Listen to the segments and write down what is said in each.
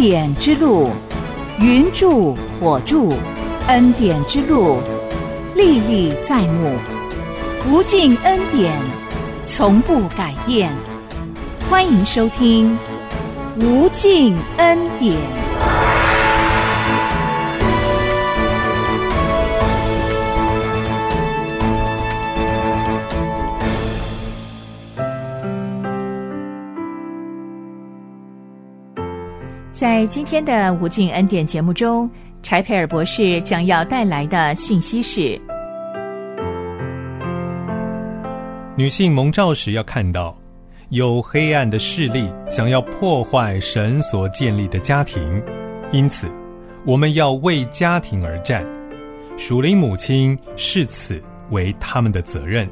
典之路，云柱火柱，恩典之路，历历在目，无尽恩典，从不改变。欢迎收听无尽恩典。在今天的无尽恩典节目中，柴培尔博士将要带来的信息是： 女性蒙召时要看到，有黑暗的势力想要破坏神所建立的家庭，因此我们要为家庭而战，属灵母亲视此为他们的责任。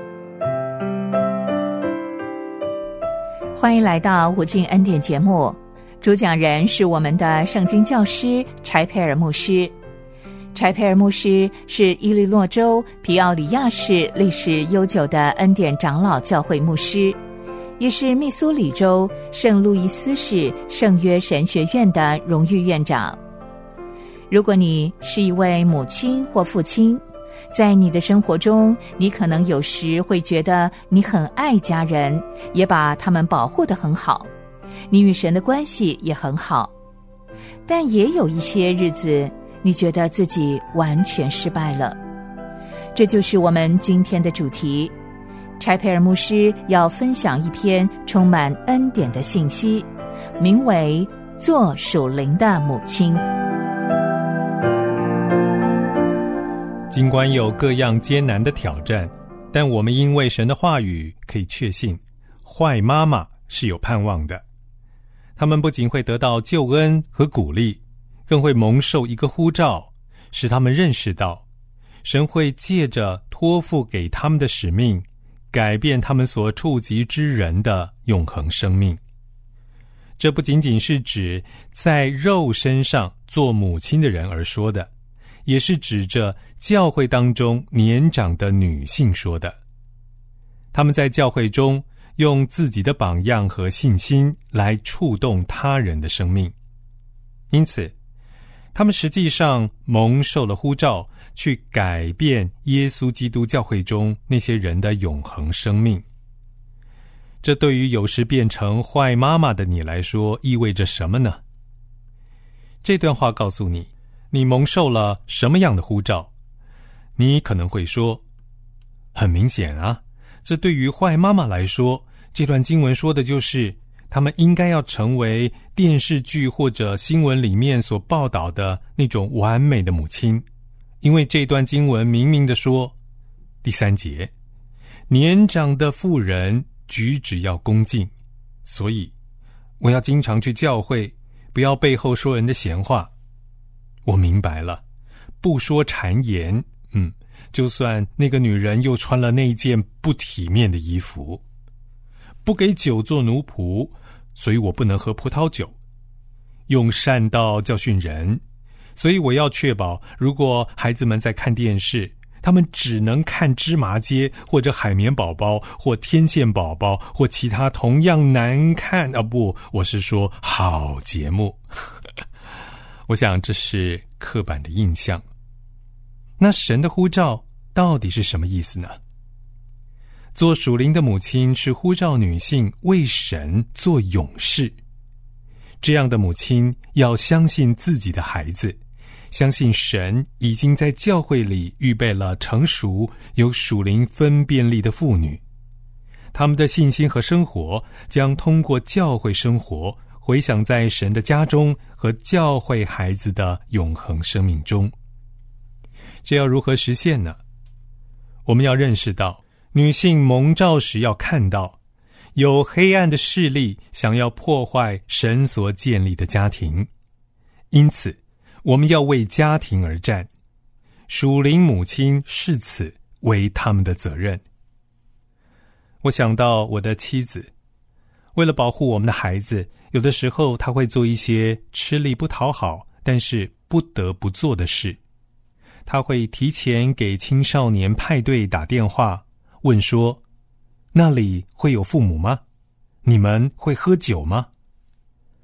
欢迎来到无尽恩典节目，主讲人是我们的圣经教师柴培尔牧师。柴培尔牧师是伊利诺州皮奥里亚市历史悠久的恩典长老教会牧师，也是密苏里州圣路易斯市圣约神学院的荣誉院长。如果你是一位母亲或父亲，在你的生活中，你可能有时会觉得你很爱家人，也把他们保护得很好，你与神的关系也很好，但也有一些日子，你觉得自己完全失败了。这就是我们今天的主题。柴培尔牧师要分享一篇充满恩典的信息，名为《做属灵的母亲》。 尽管有各样艰难的挑战，但我们因为神的话语可以确信，坏妈妈是有盼望的。他们不仅会得到救恩和鼓励，更会蒙受一个呼召，使他们认识到神会借着托付给他们的使命，改变他们所触及之人的永恒生命。这不仅仅是指在肉身上做母亲的人而说的，也是指着教会当中年长的女性说的。他们在教会中用自己的榜样和信心来触动他人的生命，因此他们实际上蒙受了呼召，去改变耶稣基督教会中那些人的永恒生命。这对于有时变成坏妈妈的你来说意味着什么呢？这段话告诉你，你蒙受了什么样的呼召。你可能会说，很明显啊，这对于坏妈妈来说，这段经文说的就是他们应该要成为电视剧或者新闻里面所报道的那种完美的母亲。因为这段经文明明地说，第3节，年长的妇人举止要恭敬，所以我要经常去教会，不要背后说人的闲话。我明白了，不说谗言，就算那个女人又穿了那一件不体面的衣服。不给酒做奴仆，所以我不能喝葡萄酒。用善道教训人，所以我要确保，如果孩子们在看电视，他们只能看芝麻街或者海绵宝宝或天线宝宝或其他同样难看我是说好节目。我想这是刻板的印象。那神的呼召到底是什么意思呢？做属灵的母亲是呼召女性为神做勇士。这样的母亲要相信自己的孩子，相信神已经在教会里预备了成熟有属灵分辨力的妇女，他们的信心和生活将通过教会生活回响在神的家中和教会孩子的永恒生命中。这要如何实现呢？我们要认识到，女性蒙召时要看到，有黑暗的势力想要破坏神所建立的家庭，因此我们要为家庭而战，属灵母亲视此为他们的责任。我想到我的妻子，为了保护我们的孩子，有的时候她会做一些吃力不讨好，但是不得不做的事。她会提前给青少年派对打电话，问说，那里会有父母吗？你们会喝酒吗？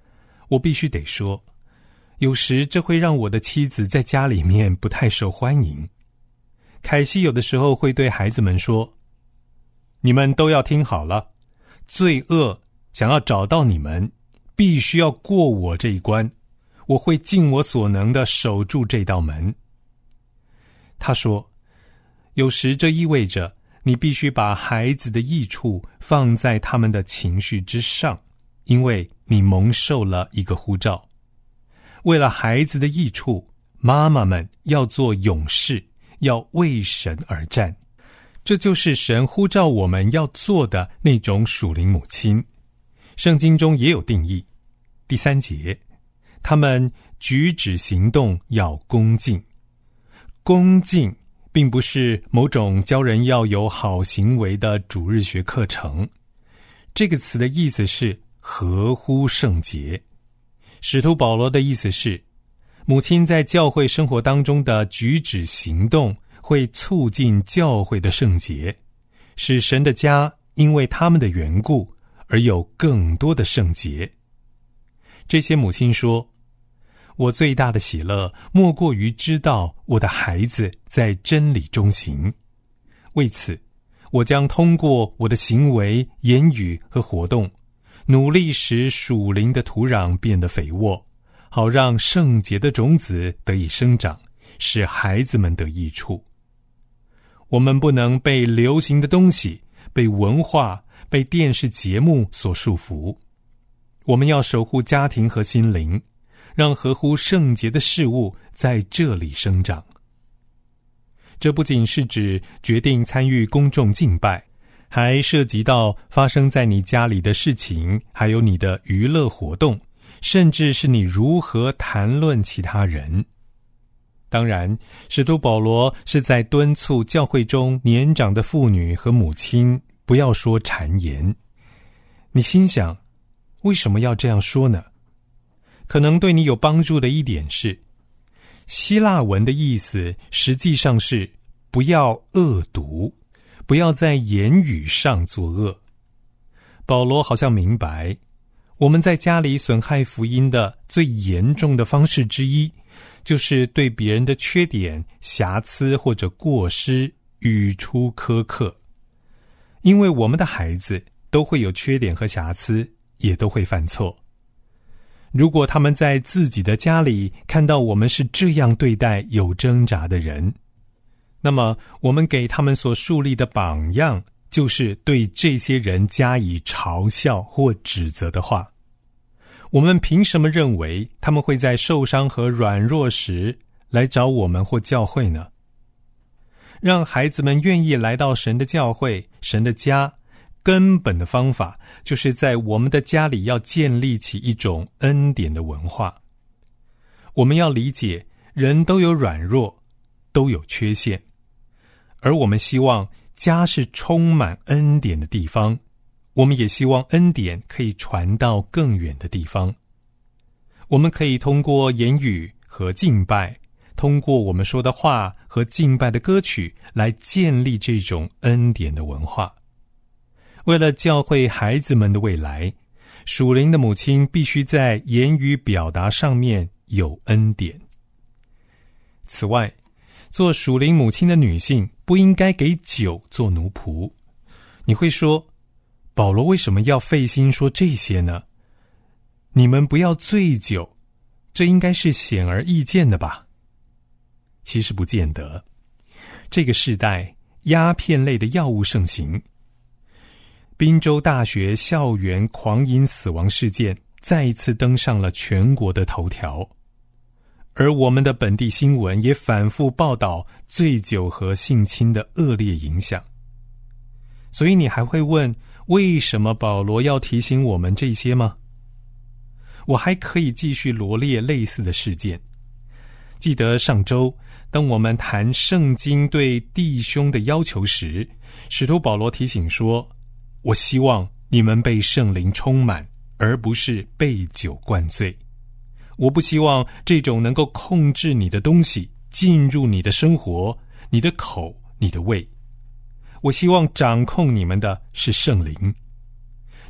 我必须得说，有时这会让我的妻子在家里面不太受欢迎。凯西有的时候会对孩子们说，你们都要听好了，罪恶想要找到你们，必须要过我这一关，我会尽我所能的守住这道门。他说，有时这意味着你必须把孩子的益处放在他们的情绪之上，因为你蒙受了一个呼召。为了孩子的益处，妈妈们要做勇士，要为神而战。这就是神呼召我们要做的那种属灵母亲。圣经中也有定义。第3节，他们举止行动要恭敬。恭敬并不是某种教人要有好行为的主日学课程，这个词的意思是合乎圣洁。使徒保罗的意思是，母亲在教会生活当中的举止行动会促进教会的圣洁，使神的家因为他们的缘故而有更多的圣洁。这些母亲说，我最大的喜乐莫过于知道我的孩子在真理中行，为此我将通过我的行为、言语和活动，努力使属灵的土壤变得肥沃，好让圣洁的种子得以生长，使孩子们得益处。我们不能被流行的东西、被文化、被电视节目所束缚。我们要守护家庭和心灵，让合乎圣洁的事物在这里生长。这不仅是指决定参与公众敬拜，还涉及到发生在你家里的事情，还有你的娱乐活动，甚至是你如何谈论其他人。当然，使徒保罗是在敦促教会中年长的妇女和母亲不要说谗言。你心想，为什么要这样说呢？可能对你有帮助的一点是，希腊文的意思实际上是不要恶毒，不要在言语上作恶。保罗好像明白，我们在家里损害福音的最严重的方式之一，就是对别人的缺点、瑕疵或者过失语出苛刻。因为我们的孩子都会有缺点和瑕疵，也都会犯错。如果他们在自己的家里看到我们是这样对待有挣扎的人，那么我们给他们所树立的榜样，就是对这些人加以嘲笑或指责的话。我们凭什么认为他们会在受伤和软弱时来找我们或教会呢？让孩子们愿意来到神的教会、神的家，根本的方法就是在我们的家里要建立起一种恩典的文化。我们要理解，人都有软弱，都有缺陷，而我们希望家是充满恩典的地方，我们也希望恩典可以传到更远的地方。我们可以通过言语和敬拜，通过我们说的话和敬拜的歌曲来建立这种恩典的文化。为了教会孩子们的未来，属灵的母亲必须在言语表达上面有恩典。此外，做属灵母亲的女性不应该给酒做奴仆。你会说，保罗为什么要费心说这些呢？你们不要醉酒，这应该是显而易见的吧？其实不见得。这个世代鸦片类的药物盛行，宾州大学校园狂饮死亡事件再一次登上了全国的头条，而我们的本地新闻也反复报道醉酒和性侵的恶劣影响。所以你还会问，为什么保罗要提醒我们这些吗？我还可以继续罗列类似的事件。记得上周，当我们谈圣经对弟兄的要求时，使徒保罗提醒说，我希望你们被圣灵充满，而不是被酒灌醉。我不希望这种能够控制你的东西进入你的生活、你的口、你的胃。我希望掌控你们的是圣灵。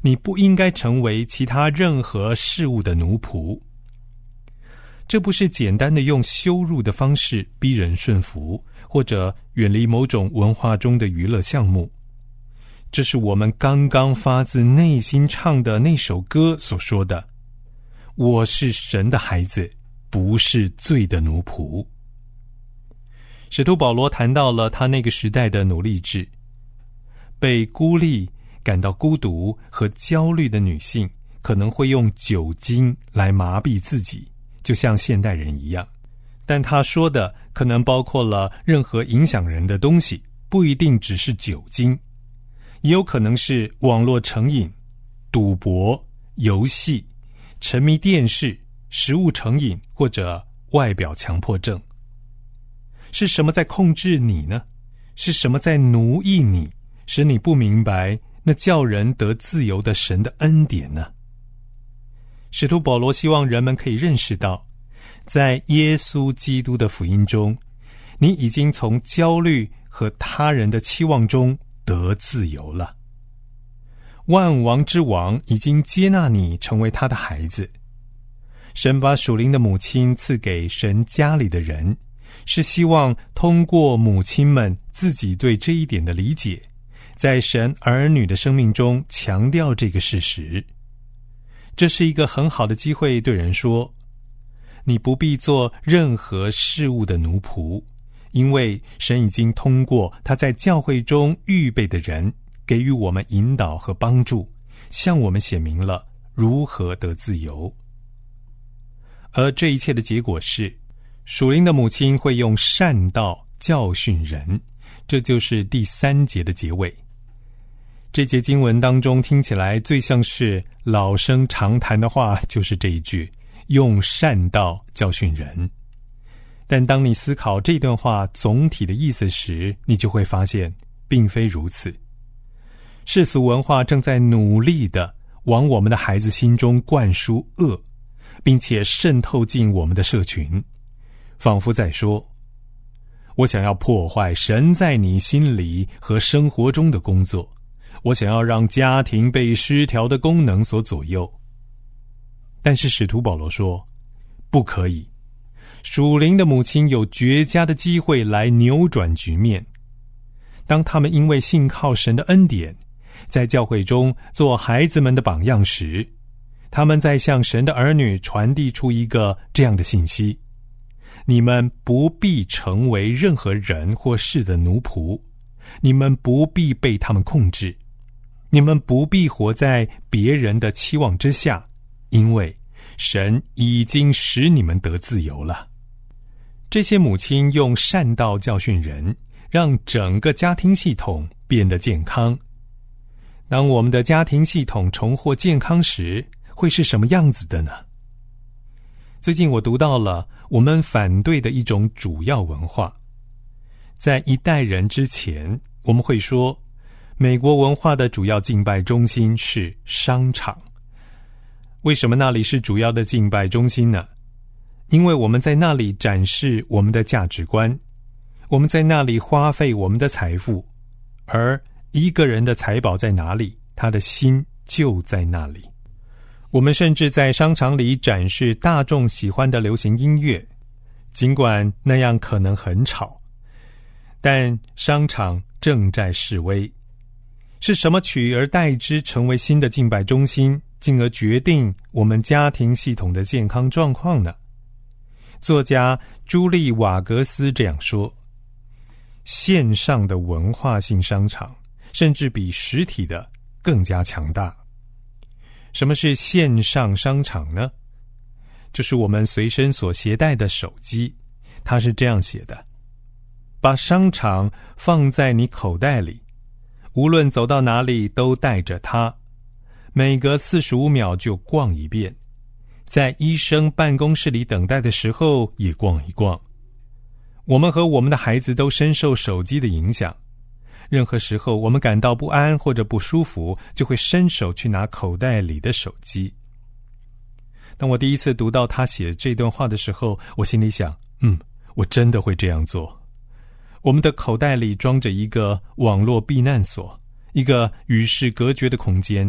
你不应该成为其他任何事物的奴仆。这不是简单的用羞辱的方式逼人顺服，或者远离某种文化中的娱乐项目。这是我们刚刚发自内心唱的那首歌所说的：我是神的孩子，不是罪的奴仆。使徒保罗谈到了他那个时代的奴隶制，被孤立、感到孤独和焦虑的女性可能会用酒精来麻痹自己，就像现代人一样。但他说的可能包括了任何影响人的东西，不一定只是酒精，也有可能是网络成瘾、赌博、游戏、沉迷电视、食物成瘾或者外表强迫症。是什么在控制你呢？是什么在奴役你，使你不明白那叫人得自由的神的恩典呢？使徒保罗希望人们可以认识到，在耶稣基督的福音中，你已经从焦虑和他人的期望中得自由了。万王之王已经接纳你成为他的孩子。神把属灵的母亲赐给神家里的人，是希望通过母亲们自己对这一点的理解，在神儿女的生命中强调这个事实。这是一个很好的机会对人说，你不必做任何事物的奴仆，因为神已经通过他在教会中预备的人，给予我们引导和帮助，向我们显明了如何得自由。而这一切的结果是，属灵的母亲会用善道教训人，这就是第3节的结尾。这节经文当中听起来最像是老生常谈的话，就是这一句，用善道教训人。但当你思考这段话总体的意思时，你就会发现并非如此。世俗文化正在努力地往我们的孩子心中灌输恶，并且渗透进我们的社群，仿佛在说，我想要破坏神在你心里和生活中的工作，我想要让家庭被失调的功能所左右。但是使徒保罗说，不可以。属灵的母亲有绝佳的机会来扭转局面。当他们因为信靠神的恩典，在教会中做孩子们的榜样时，他们在向神的儿女传递出一个这样的信息：你们不必成为任何人或事的奴仆，你们不必被他们控制，你们不必活在别人的期望之下，因为神已经使你们得自由了。这些母亲用善道教训人，让整个家庭系统变得健康。当我们的家庭系统重获健康时，会是什么样子的呢？最近我读到了我们反对的一种主要文化。在一代人之前，我们会说，美国文化的主要敬拜中心是商场。为什么那里是主要的敬拜中心呢？因为我们在那里展示我们的价值观，我们在那里花费我们的财富，而一个人的财宝在哪里，他的心就在那里。我们甚至在商场里展示大众喜欢的流行音乐，尽管那样可能很吵，但商场正在示威。是什么取而代之成为新的敬拜中心，进而决定我们家庭系统的健康状况呢？作家朱莉·瓦格斯这样说，线上的文化性商场甚至比实体的更加强大。什么是线上商场呢？就是我们随身所携带的手机。它是这样写的：把商场放在你口袋里，无论走到哪里都带着它，每隔45秒就逛一遍，在医生办公室里等待的时候也逛一逛。我们和我们的孩子都深受手机的影响，任何时候我们感到不安或者不舒服，就会伸手去拿口袋里的手机。当我第一次读到他写这段话的时候，我心里想，我真的会这样做。我们的口袋里装着一个网络避难所，一个与世隔绝的空间，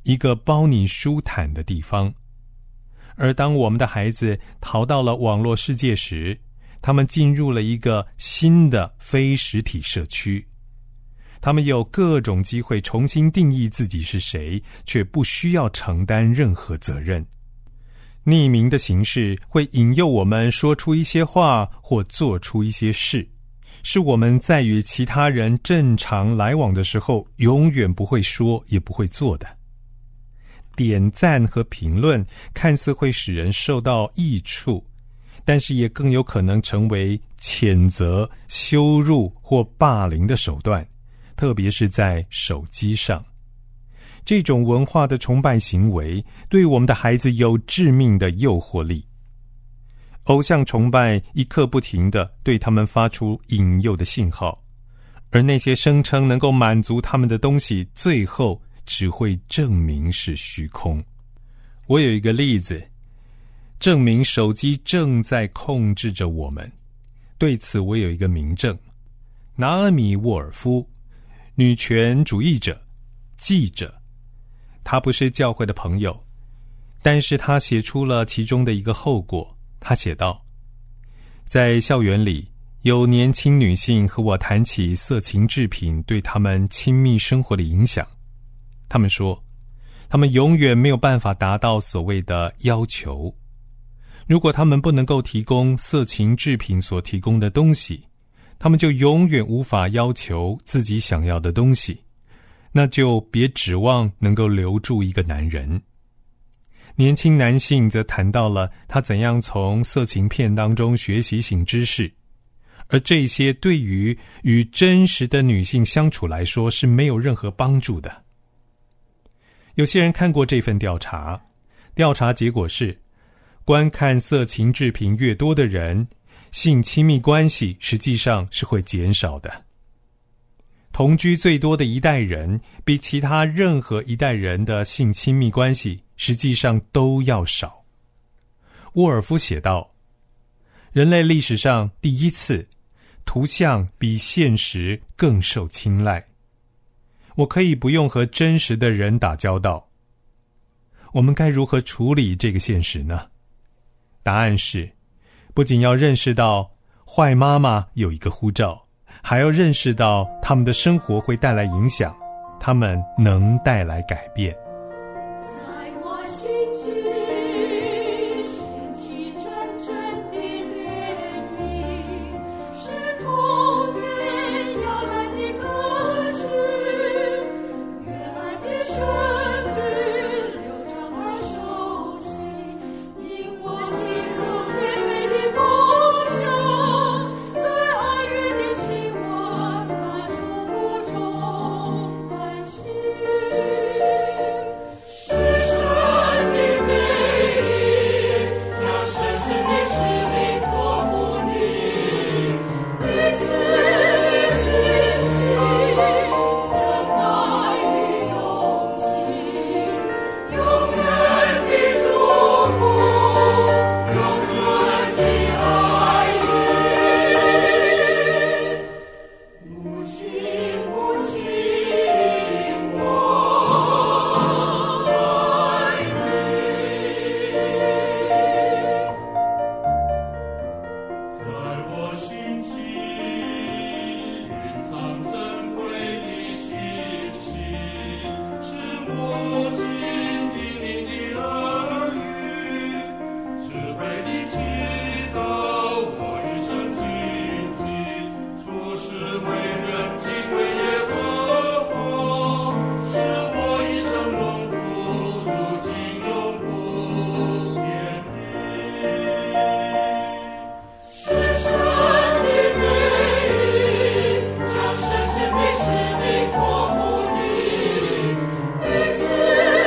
一个包你舒坦的地方。而当我们的孩子逃到了网络世界时，他们进入了一个新的非实体社区。他们有各种机会重新定义自己是谁，却不需要承担任何责任。匿名的形式会引诱我们说出一些话或做出一些事，是我们在与其他人正常来往的时候永远不会说也不会做的。点赞和评论看似会使人受到益处，但是也更有可能成为谴责、羞辱或霸凌的手段，特别是在手机上。这种文化的崇拜行为对我们的孩子有致命的诱惑力。偶像崇拜一刻不停地对他们发出引诱的信号，而那些声称能够满足他们的东西，最后只会证明是虚空。我有一个例子，证明手机正在控制着我们。对此我有一个明证。拿俄米·沃尔夫，女权主义者、记者，他不是教会的朋友，但是他写出了其中的一个后果。他写道，在校园里，有年轻女性和我谈起色情制品对他们亲密生活的影响。他们说，他们永远没有办法达到所谓的要求。如果他们不能够提供色情制品所提供的东西，他们就永远无法要求自己想要的东西，那就别指望能够留住一个男人。年轻男性则谈到了他怎样从色情片当中学习性知识，而这些对于与真实的女性相处来说是没有任何帮助的。有些人看过这份调查，调查结果是，观看色情制品越多的人，性亲密关系实际上是会减少的。同居最多的一代人，比其他任何一代人的性亲密关系实际上都要少。沃尔夫写道，人类历史上第一次，图像比现实更受青睐。我可以不用和真实的人打交道。我们该如何处理这个现实呢？答案是，不仅要认识到坏妈妈有一个护照，还要认识到他们的生活会带来影响，他们能带来改变。 在我心间掀起阵阵的涟漪，是童年摇篮的歌曲，原来的旋律流畅而熟悉，引我进入甜美的梦乡，在爱乐的情话看祝福中安息。是你托付你，彼此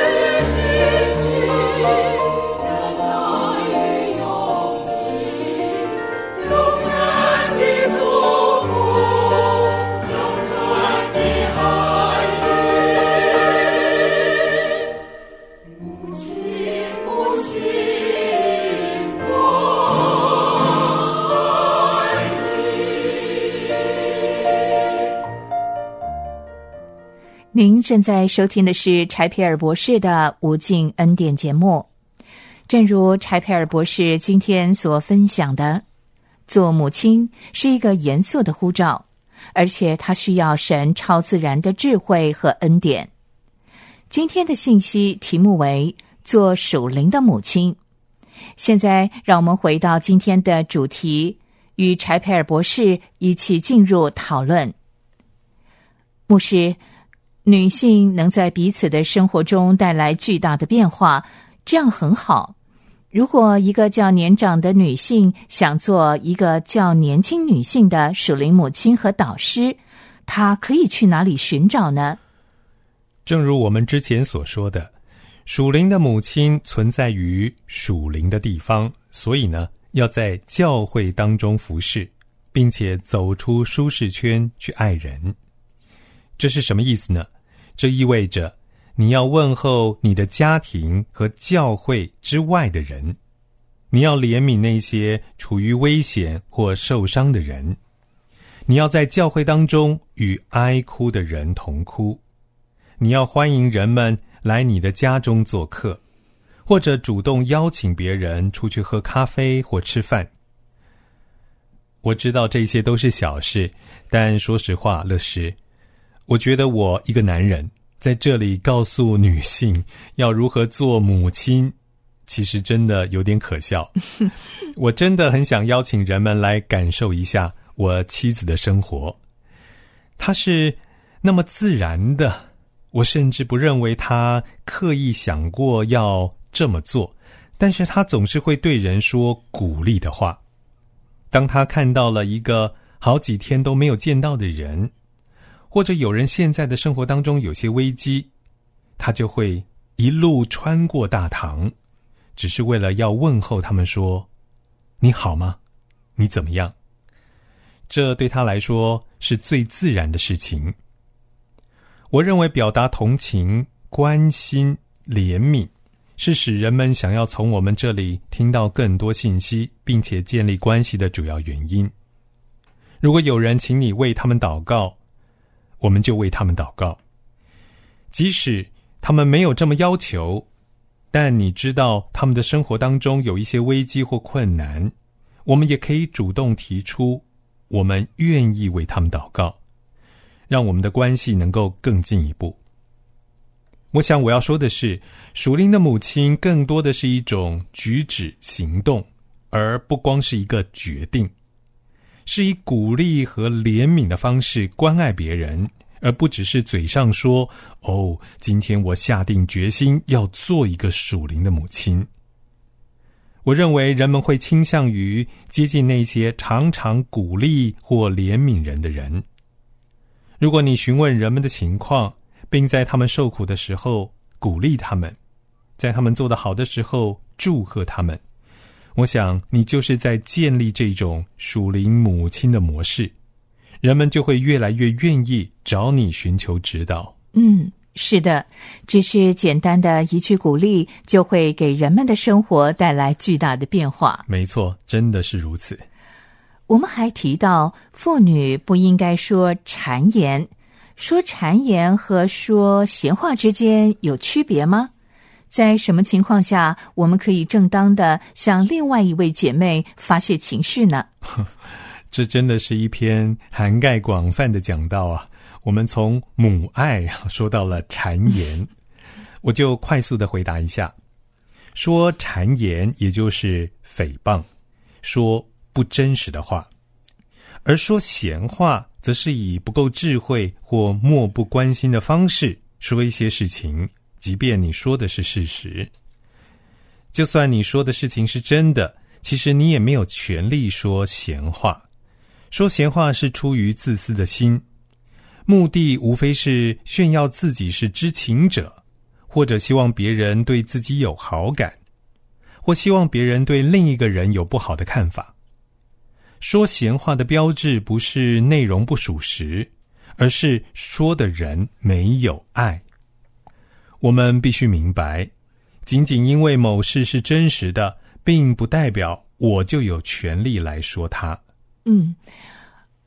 您正在收听的是柴培尔博士的无尽恩典节目。正如柴培尔博士今天所分享的，做母亲是一个严肃的呼召，而且它需要神超自然的智慧和恩典。今天的信息题目为做属灵的母亲。现在让我们回到今天的主题，与柴培尔博士一起进入讨论。牧师，女性能在彼此的生活中带来巨大的变化，这样很好。如果一个较年长的女性想做一个较年轻女性的属灵母亲和导师，她可以去哪里寻找呢？ 正如我们之前所说的，属灵的母亲存在于属灵的地方，所以呢，要在教会当中服侍，并且走出舒适圈去爱人。这是什么意思呢？这意味着你要问候你的家庭和教会之外的人，你要怜悯那些处于危险或受伤的人，你要在教会当中与哀哭的人同哭，你要欢迎人们来你的家中做客，或者主动邀请别人出去喝咖啡或吃饭。我知道这些都是小事，但说实话，乐师，我觉得我一个男人在这里告诉女性要如何做母亲，其实真的有点可笑。我真的很想邀请人们来感受一下我妻子的生活，她是那么自然的，我甚至不认为她刻意想过要这么做，但是她总是会对人说鼓励的话。当她看到了一个好几天都没有见到的人，或者有人现在的生活当中有些危机，他就会一路穿过大堂，只是为了要问候他们说，你好吗？你怎么样？这对他来说是最自然的事情。我认为表达同情、关心、怜悯，是使人们想要从我们这里听到更多信息，并且建立关系的主要原因。如果有人请你为他们祷告，我们就为他们祷告，即使他们没有这么要求，但你知道他们的生活当中有一些危机或困难，我们也可以主动提出我们愿意为他们祷告，让我们的关系能够更进一步。我想我要说的是，属灵的母亲更多的是一种举止行动，而不光是一个决定，是以鼓励和怜悯的方式关爱别人，而不只是嘴上说，今天我下定决心要做一个属灵的母亲。我认为人们会倾向于接近那些常常鼓励或怜悯人的人。如果你询问人们的情况，并在他们受苦的时候鼓励他们，在他们做得好的时候祝贺他们，我想你就是在建立这种属灵母亲的模式，人们就会越来越愿意找你寻求指导。 是的，只是简单的一句鼓励，就会给人们的生活带来巨大的变化。 没错，真的是如此。 我们还提到，妇女不应该说谗言。说谗言和说闲话之间有区别吗？在什么情况下我们可以正当的向另外一位姐妹发泄情绪呢？ 这真的是一篇涵盖广泛的讲道啊。我们从母爱说到了谗言，我就快速的回答一下。说谗言也就是诽谤，说不真实的话，而说闲话则是以不够智慧或漠不关心的方式说一些事情，即便你说的是事实。就算你说的事情是真的，其实你也没有权利说闲话。说闲话是出于自私的心，目的无非是炫耀自己是知情者，或者希望别人对自己有好感，或希望别人对另一个人有不好的看法。说闲话的标志不是内容不属实，而是说的人没有爱。我们必须明白，仅仅因为某事是真实的，并不代表我就有权利来说它。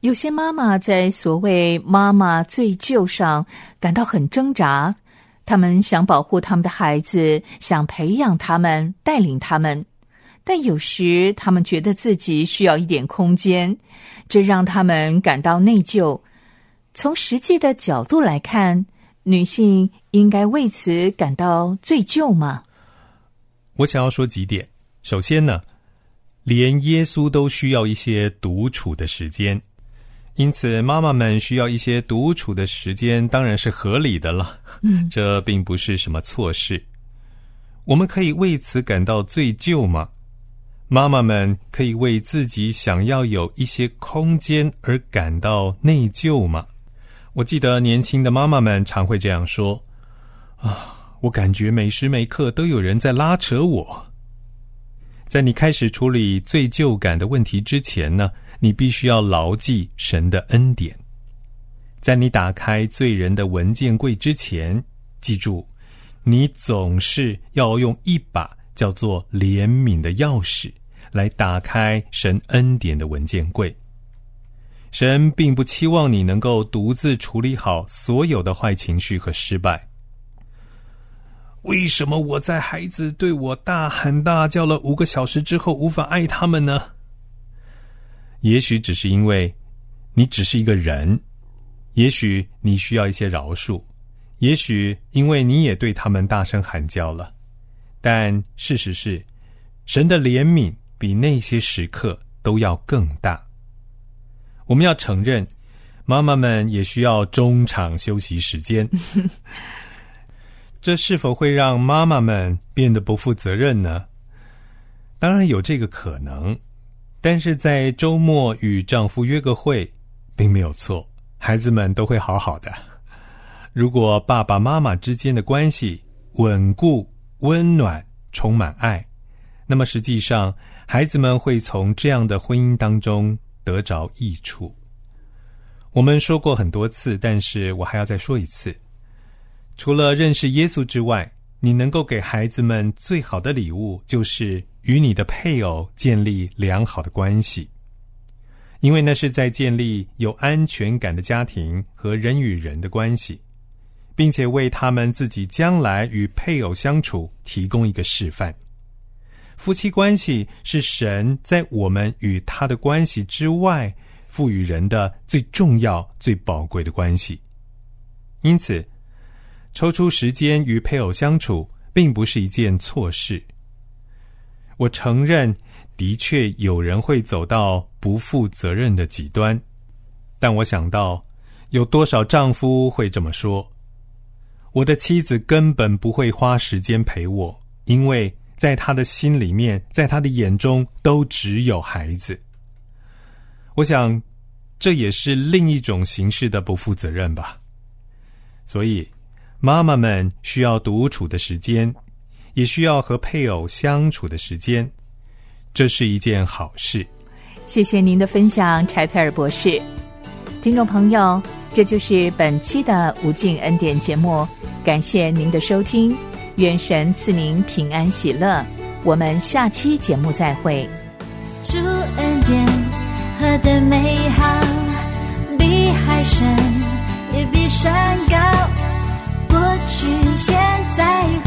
有些妈妈在所谓妈妈罪疚上感到很挣扎，他们想保护他们的孩子，想培养他们，带领他们，但有时他们觉得自己需要一点空间，这让他们感到内疚。从实际的角度来看，女性应该为此感到罪疚吗？ 我想要说几点。首先呢，连耶稣都需要一些独处的时间，因此妈妈们需要一些独处的时间当然是合理的了，这并不是什么错事。我们可以为此感到罪疚吗？妈妈们可以为自己想要有一些空间而感到内疚吗？我记得年轻的妈妈们常会这样说，我感觉每时每刻都有人在拉扯我。在你开始处理罪疚感的问题之前呢，你必须要牢记神的恩典。在你打开罪人的文件柜之前，记住，你总是要用一把叫做怜悯的钥匙来打开神恩典的文件柜。神并不期望你能够独自处理好所有的坏情绪和失败。为什么我在孩子对我大喊大叫了5个小时之后无法爱他们呢？也许只是因为你只是一个人，也许你需要一些饶恕，也许因为你也对他们大声喊叫了。但事实是，神的怜悯比那些时刻都要更大。我们要承认，妈妈们也需要中场休息时间。这是否会让妈妈们变得不负责任呢？当然有这个可能，但是在周末与丈夫约个会并没有错，孩子们都会好好的。如果爸爸妈妈之间的关系稳固、温暖、充满爱，那么实际上孩子们会从这样的婚姻当中得着益处。我们说过很多次，但是我还要再说一次，除了认识耶稣之外，你能够给孩子们最好的礼物，就是与你的配偶建立良好的关系，因为那是在建立有安全感的家庭和人与人的关系，并且为他们自己将来与配偶相处提供一个示范。夫妻关系是神在我们与他的关系之外赋予人的最重要、最宝贵的关系。因此，抽出时间与配偶相处并不是一件错事。我承认，的确有人会走到不负责任的极端，但我想到，有多少丈夫会这么说：我的妻子根本不会花时间陪我，因为在他的心里面，在他的眼中都只有孩子。我想，这也是另一种形式的不负责任吧。所以，妈妈们需要独处的时间，也需要和配偶相处的时间，这是一件好事。 谢谢您的分享，柴佩尔博士。听众朋友，这就是本期的无尽恩典节目，感谢您的收听，愿神赐您平安喜乐，我们下期节目再会。 主恩典何等美好，比海深也比山高，过去现在